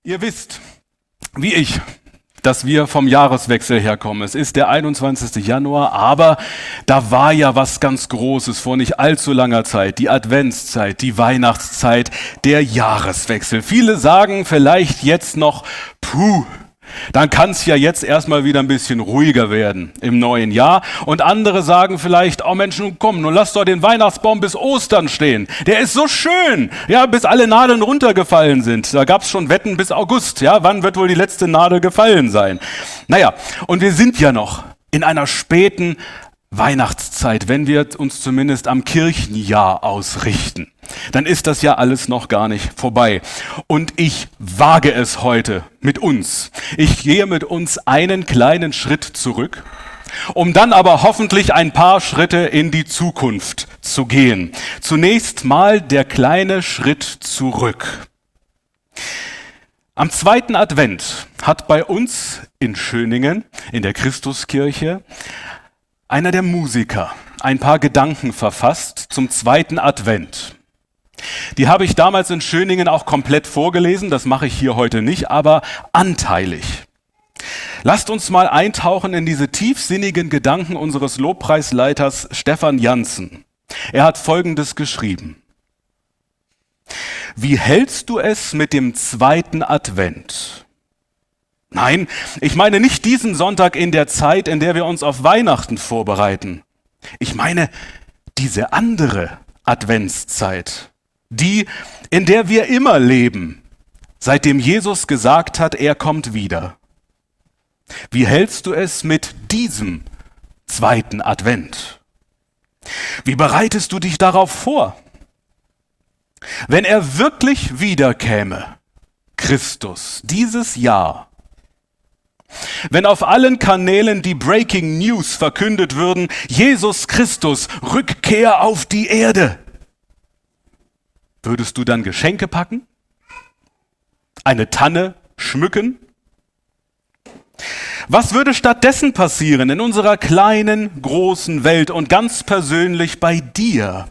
Ihr wisst, wie ich, dass wir vom Jahreswechsel herkommen. Es ist der 21. Januar, aber da war ja was ganz Großes vor nicht allzu langer Zeit. Die Adventszeit, die Weihnachtszeit, der Jahreswechsel. Viele sagen vielleicht jetzt noch, puh, dann kann es ja jetzt erstmal wieder ein bisschen ruhiger werden im neuen Jahr. Und andere sagen vielleicht, oh Mensch, nun komm, nun lass doch den Weihnachtsbaum bis Ostern stehen. Der ist so schön, ja, bis alle Nadeln runtergefallen sind. Da gab es schon Wetten bis August, ja, wann wird wohl die letzte Nadel gefallen sein? Naja, und wir sind ja noch in einer späten Weihnachtszeit, wenn wir uns zumindest am Kirchenjahr ausrichten, dann ist das ja alles noch gar nicht vorbei. Und ich wage es heute mit uns. Ich gehe mit uns einen kleinen Schritt zurück, um dann aber hoffentlich ein paar Schritte in die Zukunft zu gehen. Zunächst mal der kleine Schritt zurück. Am zweiten Advent hat bei uns in Schöningen, in der Christuskirche, einer der Musiker ein paar Gedanken verfasst zum zweiten Advent. Die habe ich damals in Schöningen auch komplett vorgelesen, das mache ich hier heute nicht, aber anteilig. Lasst uns mal eintauchen in diese tiefsinnigen Gedanken unseres Lobpreisleiters Stefan Janssen. Er hat Folgendes geschrieben. Wie hältst du es mit dem zweiten Advent? Nein, ich meine nicht diesen Sonntag in der Zeit, in der wir uns auf Weihnachten vorbereiten. Ich meine diese andere Adventszeit, die, in der wir immer leben, seitdem Jesus gesagt hat, er kommt wieder. Wie hältst du es mit diesem zweiten Advent? Wie bereitest du dich darauf vor? Wenn er wirklich wiederkäme, Christus, dieses Jahr, wenn auf allen Kanälen die Breaking News verkündet würden, Jesus Christus, Rückkehr auf die Erde, würdest du dann Geschenke packen? Eine Tanne schmücken? Was würde stattdessen passieren in unserer kleinen, großen Welt und ganz persönlich bei dir?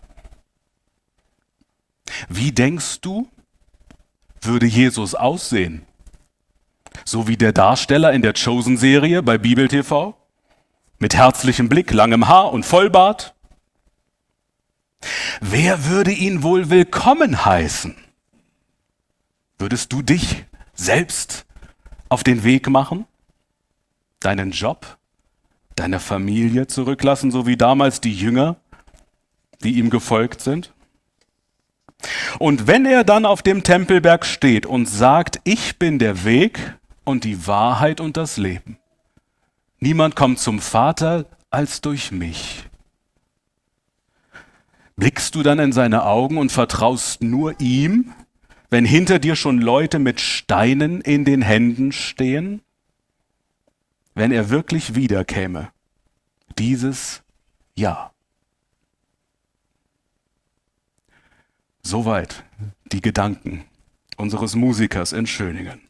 Wie denkst du, würde Jesus aussehen? So wie der Darsteller in der Chosen-Serie bei Bibel TV? Mit herzlichem Blick, langem Haar und Vollbart? Wer würde ihn wohl willkommen heißen? Würdest du dich selbst auf den Weg machen? Deinen Job, deine Familie zurücklassen, so wie damals die Jünger, die ihm gefolgt sind? Und wenn er dann auf dem Tempelberg steht und sagt, ich bin der Weg und die Wahrheit und das Leben. Niemand kommt zum Vater als durch mich. Blickst du dann in seine Augen und vertraust nur ihm, wenn hinter dir schon Leute mit Steinen in den Händen stehen? Wenn er wirklich wiederkäme, dieses Jahr. Soweit die Gedanken unseres Musikers in Schöningen.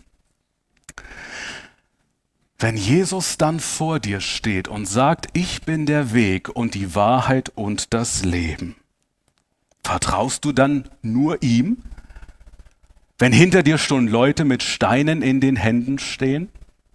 Wenn Jesus dann vor dir steht und sagt, ich bin der Weg und die Wahrheit und das Leben, vertraust du dann nur ihm, wenn hinter dir schon Leute mit Steinen in den Händen stehen?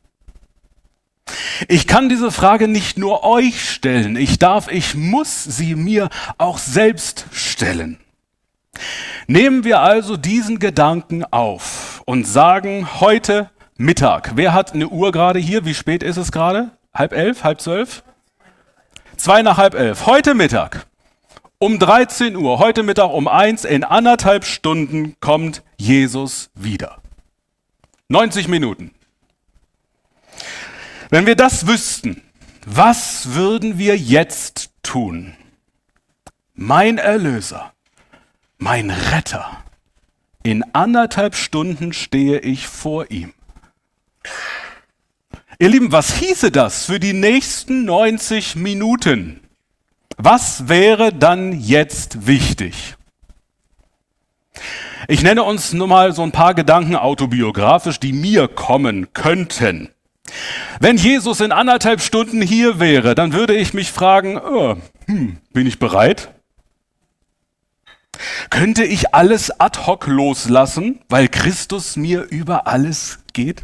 Ich kann diese Frage nicht nur euch stellen, ich muss sie mir auch selbst stellen. Nehmen wir also diesen Gedanken auf und sagen heute Mittag. Wer hat eine Uhr gerade hier? Wie spät ist es gerade? 10:30, 10:30? 10:55. Heute Mittag um 13 Uhr, heute Mittag um 1, in 1,5 Stunden kommt Jesus wieder. 90 Minuten. Wenn wir das wüssten, was würden wir jetzt tun? Mein Erlöser, mein Retter, in 1,5 Stunden stehe ich vor ihm. Ihr Lieben, was hieße das für die nächsten 90 Minuten? Was wäre dann jetzt wichtig? Ich nenne uns nur mal so ein paar Gedanken autobiografisch, die mir kommen könnten. Wenn Jesus in 1,5 Stunden hier wäre, dann würde ich mich fragen, bin ich bereit? Könnte ich alles ad hoc loslassen, weil Christus mir über alles geht?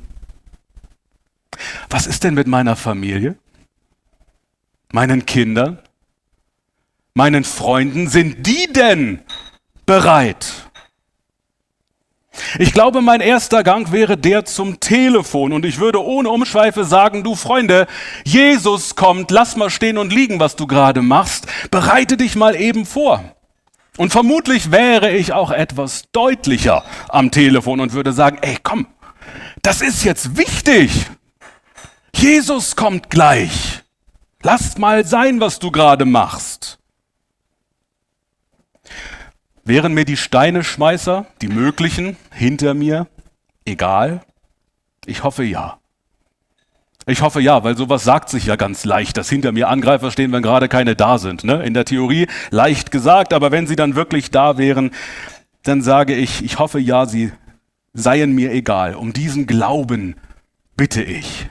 Was ist denn mit meiner Familie, meinen Kindern, meinen Freunden? Sind die denn bereit? Ich glaube, mein erster Gang wäre der zum Telefon und ich würde ohne Umschweife sagen, du Freunde, Jesus kommt, lass mal stehen und liegen, was du gerade machst, bereite dich mal eben vor. Und vermutlich wäre ich auch etwas deutlicher am Telefon und würde sagen, ey, komm, das ist jetzt wichtig. Jesus kommt gleich. Lass mal sein, was du gerade machst. Wären mir die Steineschmeißer, die möglichen, hinter mir egal? Ich hoffe ja. Ich hoffe ja, weil sowas sagt sich ja ganz leicht, dass hinter mir Angreifer stehen, wenn gerade keine da sind. Ne? In der Theorie leicht gesagt, aber wenn sie dann wirklich da wären, dann sage ich hoffe ja, sie seien mir egal. Um diesen Glauben bitte ich.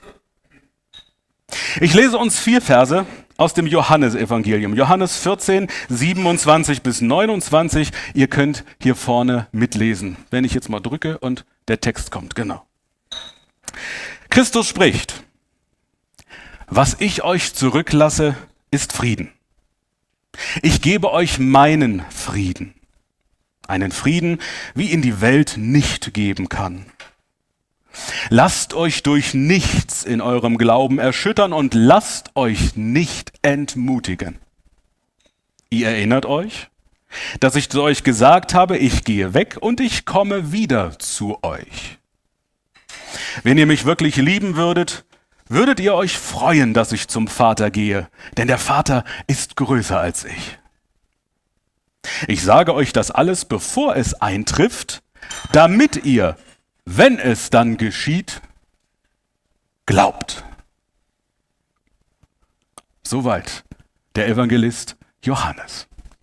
Ich lese uns 4 Verse aus dem Johannesevangelium. Johannes 14, 27 bis 29. Ihr könnt hier vorne mitlesen, wenn ich jetzt mal drücke und der Text kommt. Genau. Christus spricht: Was ich euch zurücklasse, ist Frieden. Ich gebe euch meinen Frieden. Einen Frieden, wie ihn die Welt nicht geben kann. Lasst euch durch nichts in eurem Glauben erschüttern und lasst euch nicht entmutigen. Ihr erinnert euch, dass ich zu euch gesagt habe, ich gehe weg und ich komme wieder zu euch. Wenn ihr mich wirklich lieben würdet, würdet ihr euch freuen, dass ich zum Vater gehe, denn der Vater ist größer als ich. Ich sage euch das alles, bevor es eintrifft, damit ihr, wenn es dann geschieht, glaubt. Soweit der Evangelist Johannes.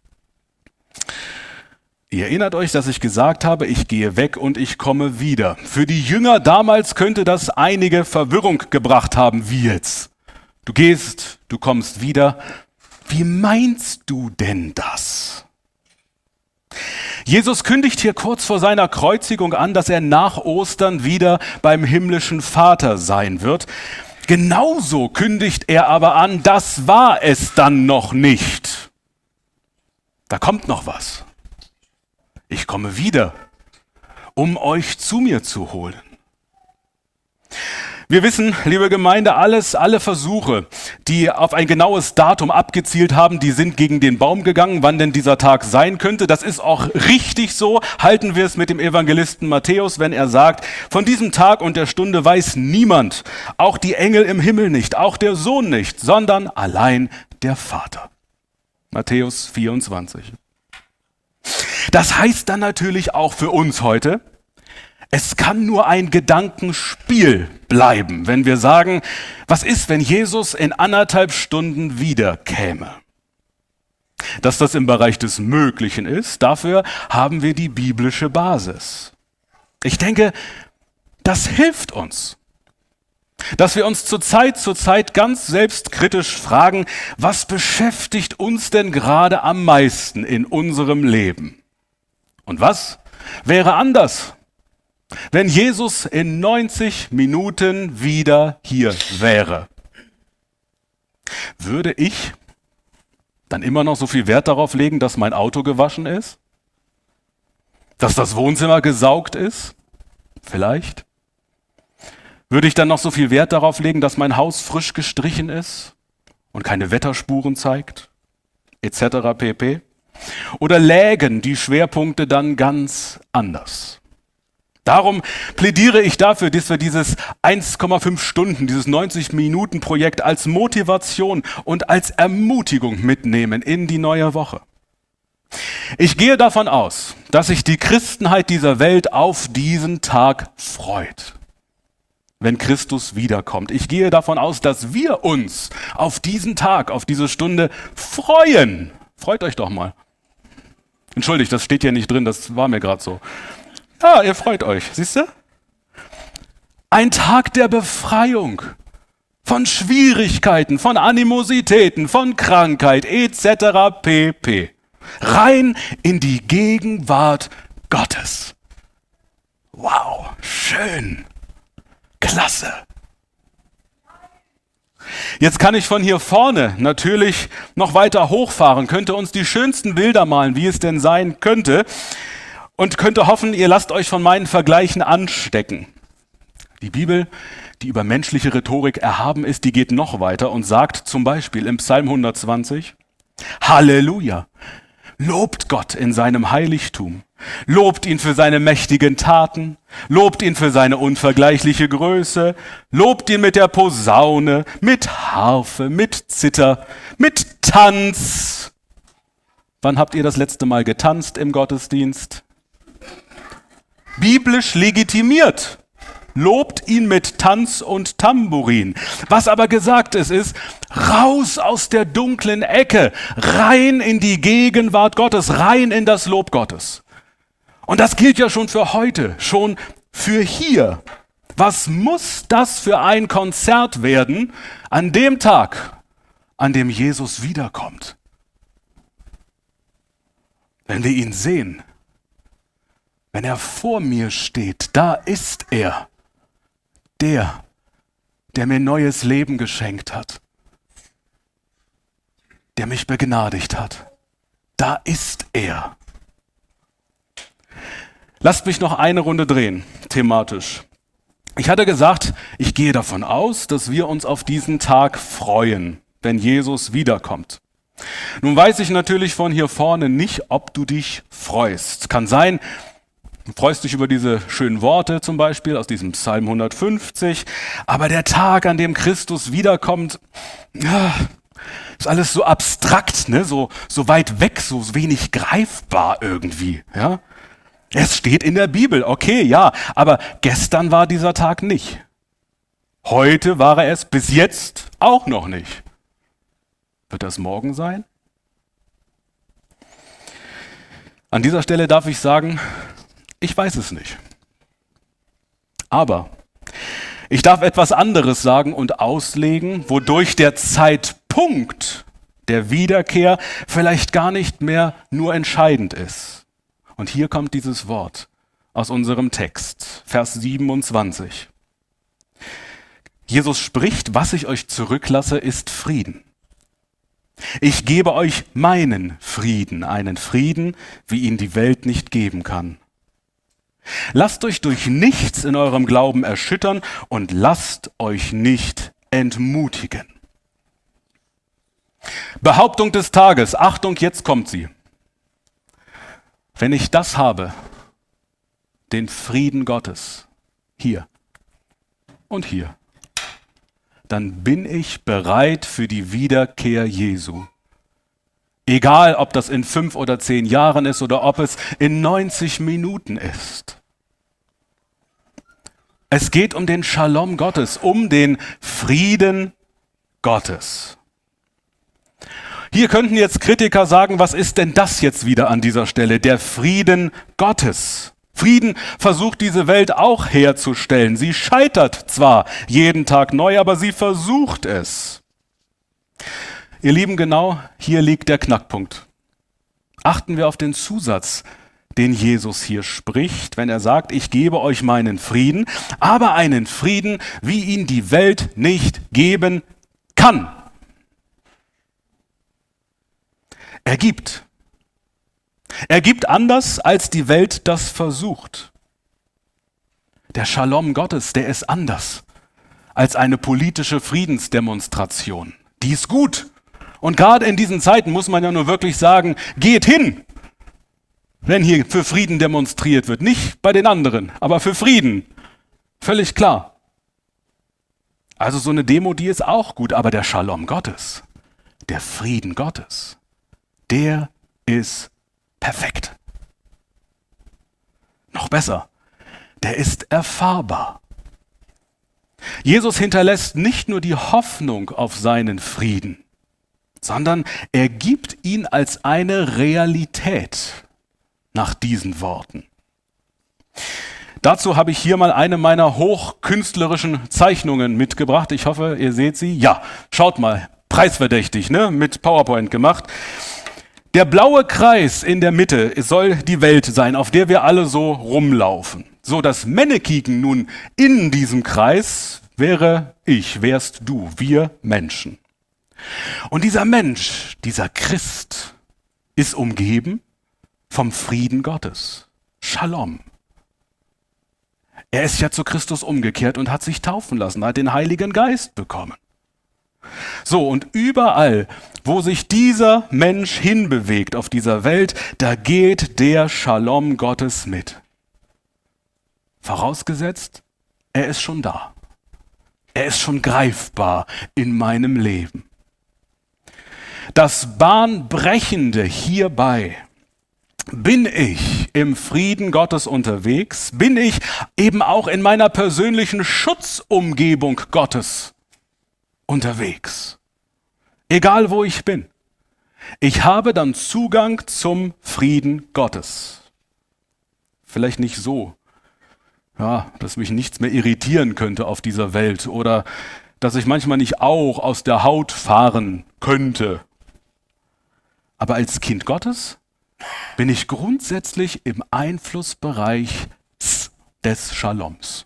Ihr erinnert euch, dass ich gesagt habe, ich gehe weg und ich komme wieder. Für die Jünger damals könnte das einige Verwirrung gebracht haben, wie jetzt. Du gehst, du kommst wieder. Wie meinst du denn das? Jesus kündigt hier kurz vor seiner Kreuzigung an, dass er nach Ostern wieder beim himmlischen Vater sein wird. Genauso kündigt er aber an, das war es dann noch nicht. Da kommt noch was. Ich komme wieder, um euch zu mir zu holen. Wir wissen, liebe Gemeinde, alle Versuche, die auf ein genaues Datum abgezielt haben, die sind gegen den Baum gegangen, wann denn dieser Tag sein könnte. Das ist auch richtig so. Halten wir es mit dem Evangelisten Matthäus, wenn er sagt, von diesem Tag und der Stunde weiß niemand, auch die Engel im Himmel nicht, auch der Sohn nicht, sondern allein der Vater. Matthäus 24. Das heißt dann natürlich auch für uns heute, es kann nur ein Gedankenspiel bleiben, wenn wir sagen, was ist, wenn Jesus in 1,5 Stunden wieder käme? Dass das im Bereich des Möglichen ist, dafür haben wir die biblische Basis. Ich denke, das hilft uns, dass wir uns zu Zeit ganz selbstkritisch fragen, was beschäftigt uns denn gerade am meisten in unserem Leben? Und was wäre anders, wenn Jesus in 90 Minuten wieder hier wäre? Würde ich dann immer noch so viel Wert darauf legen, dass mein Auto gewaschen ist? Dass das Wohnzimmer gesaugt ist? Vielleicht. Würde ich dann noch so viel Wert darauf legen, dass mein Haus frisch gestrichen ist und keine Wetterspuren zeigt? Etc. pp. Oder lägen die Schwerpunkte dann ganz anders? Darum plädiere ich dafür, dass wir dieses 1,5 Stunden, dieses 90-Minuten-Projekt als Motivation und als Ermutigung mitnehmen in die neue Woche. Ich gehe davon aus, dass sich die Christenheit dieser Welt auf diesen Tag freut, wenn Christus wiederkommt. Ich gehe davon aus, dass wir uns auf diesen Tag, auf diese Stunde freuen. Freut euch doch mal. Entschuldigt, das steht hier nicht drin, das war mir gerade so. Ja, ihr freut euch, siehst du? Ein Tag der Befreiung von Schwierigkeiten, von Animositäten, von Krankheit etc. pp. Rein in die Gegenwart Gottes. Wow, schön. Klasse. Jetzt kann ich von hier vorne natürlich noch weiter hochfahren, könnte uns die schönsten Bilder malen, wie es denn sein könnte, und könnte hoffen, ihr lasst euch von meinen Vergleichen anstecken. Die Bibel, die über menschliche Rhetorik erhaben ist, die geht noch weiter und sagt zum Beispiel im Psalm 120, Halleluja, lobt Gott in seinem Heiligtum, lobt ihn für seine mächtigen Taten, lobt ihn für seine unvergleichliche Größe, lobt ihn mit der Posaune, mit Harfe, mit Zither, mit Tanz. Wann habt ihr das letzte Mal getanzt im Gottesdienst? Biblisch legitimiert. Lobt ihn mit Tanz und Tambourin. Was aber gesagt ist, raus aus der dunklen Ecke, rein in die Gegenwart Gottes, rein in das Lob Gottes. Und das gilt ja schon für heute, schon für hier. Was muss das für ein Konzert werden an dem Tag, an dem Jesus wiederkommt? Wenn wir ihn sehen, wenn er vor mir steht, da ist er. Der mir neues Leben geschenkt hat, der mich begnadigt hat. Da ist er. Lasst mich noch eine Runde drehen, thematisch. Ich hatte gesagt, ich gehe davon aus, dass wir uns auf diesen Tag freuen, wenn Jesus wiederkommt. Nun weiß ich natürlich von hier vorne nicht, ob du dich freust. Kann sein, du freust dich über diese schönen Worte zum Beispiel aus diesem Psalm 150, aber der Tag, an dem Christus wiederkommt, ist alles so abstrakt, ne? so weit weg, so wenig greifbar irgendwie. Ja? Es steht in der Bibel, okay, ja, aber gestern war dieser Tag nicht. Heute war er es bis jetzt auch noch nicht. Wird das morgen sein? An dieser Stelle darf ich sagen, ich weiß es nicht. Aber ich darf etwas anderes sagen und auslegen, wodurch der Zeitpunkt der Wiederkehr vielleicht gar nicht mehr nur entscheidend ist. Und hier kommt dieses Wort aus unserem Text, Vers 27. Jesus spricht, was ich euch zurücklasse, ist Frieden. Ich gebe euch meinen Frieden, einen Frieden, wie ihn die Welt nicht geben kann. Lasst euch durch nichts in eurem Glauben erschüttern und lasst euch nicht entmutigen. Behauptung des Tages, Achtung, jetzt kommt sie. Wenn ich das habe, den Frieden Gottes, hier und hier, dann bin ich bereit für die Wiederkehr Jesu. Egal, ob das in 5 oder 10 Jahren ist oder ob es in 90 Minuten ist. Es geht um den Shalom Gottes, um den Frieden Gottes. Hier könnten jetzt Kritiker sagen, was ist denn das jetzt wieder an dieser Stelle? Der Frieden Gottes. Frieden versucht diese Welt auch herzustellen. Sie scheitert zwar jeden Tag neu, aber sie versucht es. Ihr Lieben, genau hier liegt der Knackpunkt. Achten wir auf den Zusatz, den Jesus hier spricht, wenn er sagt, ich gebe euch meinen Frieden, aber einen Frieden, wie ihn die Welt nicht geben kann. Er gibt. Er gibt anders, als die Welt das versucht. Der Shalom Gottes, der ist anders als eine politische Friedensdemonstration. Die ist gut. Und gerade in diesen Zeiten muss man ja nur wirklich sagen, geht hin, wenn hier für Frieden demonstriert wird. Nicht bei den anderen, aber für Frieden. Völlig klar. Also so eine Demo, die ist auch gut, aber der Shalom Gottes, der Frieden Gottes, der ist perfekt. Noch besser, der ist erfahrbar. Jesus hinterlässt nicht nur die Hoffnung auf seinen Frieden, sondern er gibt ihn als eine Realität nach diesen Worten. Dazu habe ich hier mal eine meiner hochkünstlerischen Zeichnungen mitgebracht. Ich hoffe, ihr seht sie. Ja, schaut mal, preisverdächtig, ne? Mit PowerPoint gemacht. Der blaue Kreis in der Mitte soll die Welt sein, auf der wir alle so rumlaufen. So, das Männekiken nun in diesem Kreis wärst du, wir Menschen. Und dieser Mensch, dieser Christ, ist umgeben vom Frieden Gottes. Shalom. Er ist ja zu Christus umgekehrt und hat sich taufen lassen, hat den Heiligen Geist bekommen. So, und überall, wo sich dieser Mensch hinbewegt auf dieser Welt, da geht der Shalom Gottes mit. Vorausgesetzt, er ist schon da. Er ist schon greifbar in meinem Leben. Das Bahnbrechende hierbei: bin ich im Frieden Gottes unterwegs? Bin ich eben auch in meiner persönlichen Schutzumgebung Gottes unterwegs? Egal wo ich bin. Ich habe dann Zugang zum Frieden Gottes. Vielleicht nicht so, dass mich nichts mehr irritieren könnte auf dieser Welt oder dass ich manchmal nicht auch aus der Haut fahren könnte. Aber als Kind Gottes bin ich grundsätzlich im Einflussbereich des Shaloms.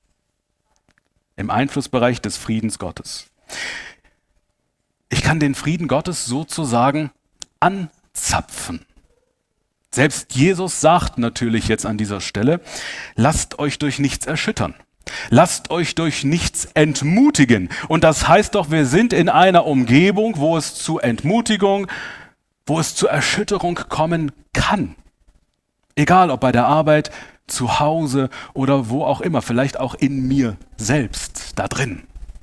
Im Einflussbereich des Friedens Gottes. Ich kann den Frieden Gottes sozusagen anzapfen. Selbst Jesus sagt natürlich jetzt an dieser Stelle: lasst euch durch nichts erschüttern. Lasst euch durch nichts entmutigen. Und das heißt doch, wir sind in einer Umgebung, wo es zu Entmutigung, wo es zur Erschütterung kommen kann. Egal ob bei der Arbeit, zu Hause oder wo auch immer, vielleicht auch in mir selbst, da drin.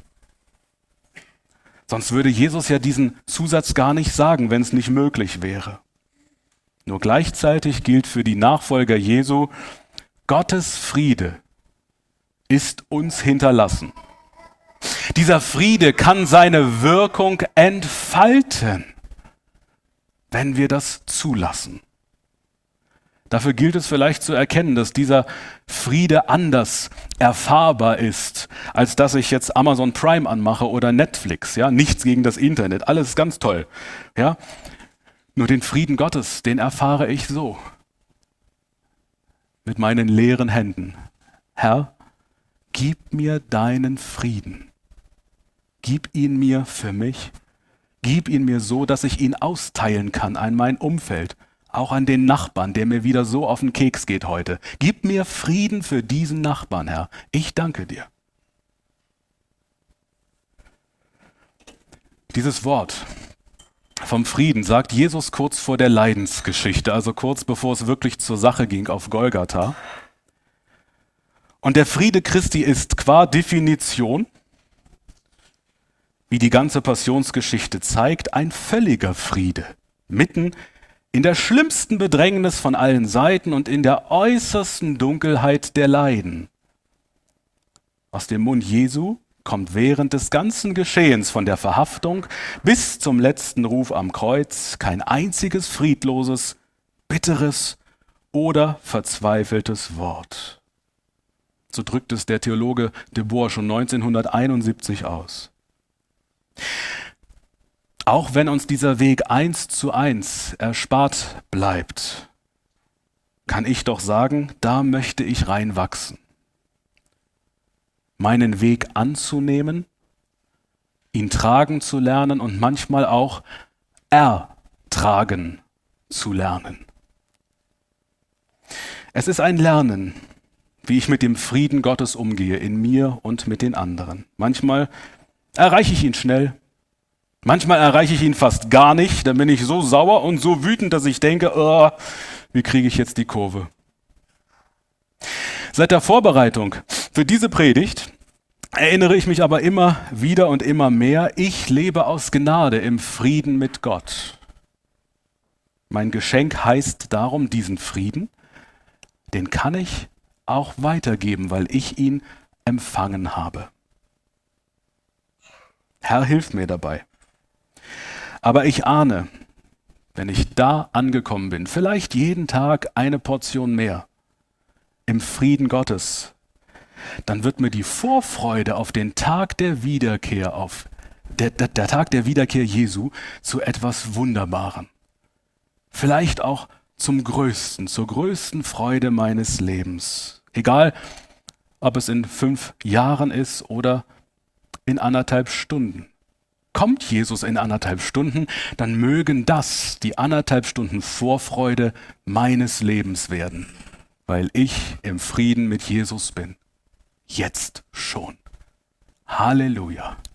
Sonst würde Jesus ja diesen Zusatz gar nicht sagen, wenn es nicht möglich wäre. Nur gleichzeitig gilt für die Nachfolger Jesu: Gottes Friede ist uns hinterlassen. Dieser Friede kann seine Wirkung entfalten, wenn wir das zulassen. Dafür gilt es vielleicht zu erkennen, dass dieser Friede anders erfahrbar ist, als dass ich jetzt Amazon Prime anmache oder Netflix. Ja? Nichts gegen das Internet, alles ganz toll. Ja? Nur den Frieden Gottes, den erfahre ich so. Mit meinen leeren Händen. Herr, gib mir deinen Frieden. Gib ihn mir für mich. Gib ihn mir so, dass ich ihn austeilen kann an mein Umfeld. Auch an den Nachbarn, der mir wieder so auf den Keks geht heute. Gib mir Frieden für diesen Nachbarn, Herr. Ich danke dir. Dieses Wort vom Frieden sagt Jesus kurz vor der Leidensgeschichte, also kurz bevor es wirklich zur Sache ging auf Golgatha. Und der Friede Christi ist qua Definition, wie die ganze Passionsgeschichte zeigt, ein völliger Friede, mitten in der schlimmsten Bedrängnis von allen Seiten und in der äußersten Dunkelheit der Leiden. Aus dem Mund Jesu kommt während des ganzen Geschehens von der Verhaftung bis zum letzten Ruf am Kreuz kein einziges friedloses, bitteres oder verzweifeltes Wort. So drückt es der Theologe de Boer schon 1971 aus. Auch wenn uns dieser Weg 1:1 erspart bleibt, kann ich doch sagen, da möchte ich reinwachsen. Meinen Weg anzunehmen, ihn tragen zu lernen und manchmal auch ertragen zu lernen. Es ist ein Lernen, wie ich mit dem Frieden Gottes umgehe, in mir und mit den anderen. Manchmal erreiche ich ihn schnell, manchmal erreiche ich ihn fast gar nicht, dann bin ich so sauer und so wütend, dass ich denke, wie kriege ich jetzt die Kurve? Seit der Vorbereitung für diese Predigt erinnere ich mich aber immer wieder und immer mehr, ich lebe aus Gnade im Frieden mit Gott. Mein Geschenk heißt darum, diesen Frieden, den kann ich auch weitergeben, weil ich ihn empfangen habe. Herr, hilf mir dabei. Aber ich ahne, wenn ich da angekommen bin, vielleicht jeden Tag eine Portion mehr im Frieden Gottes, dann wird mir die Vorfreude auf den Tag der Wiederkehr, der Tag der Wiederkehr Jesu zu etwas Wunderbarem. Vielleicht auch zum Größten, zur größten Freude meines Lebens. Egal, ob es in 5 Jahren ist oder in 1,5 Stunden. Kommt Jesus in 1,5 Stunden, dann mögen das die 1,5 Stunden Vorfreude meines Lebens werden, weil ich im Frieden mit Jesus bin. Jetzt schon. Halleluja.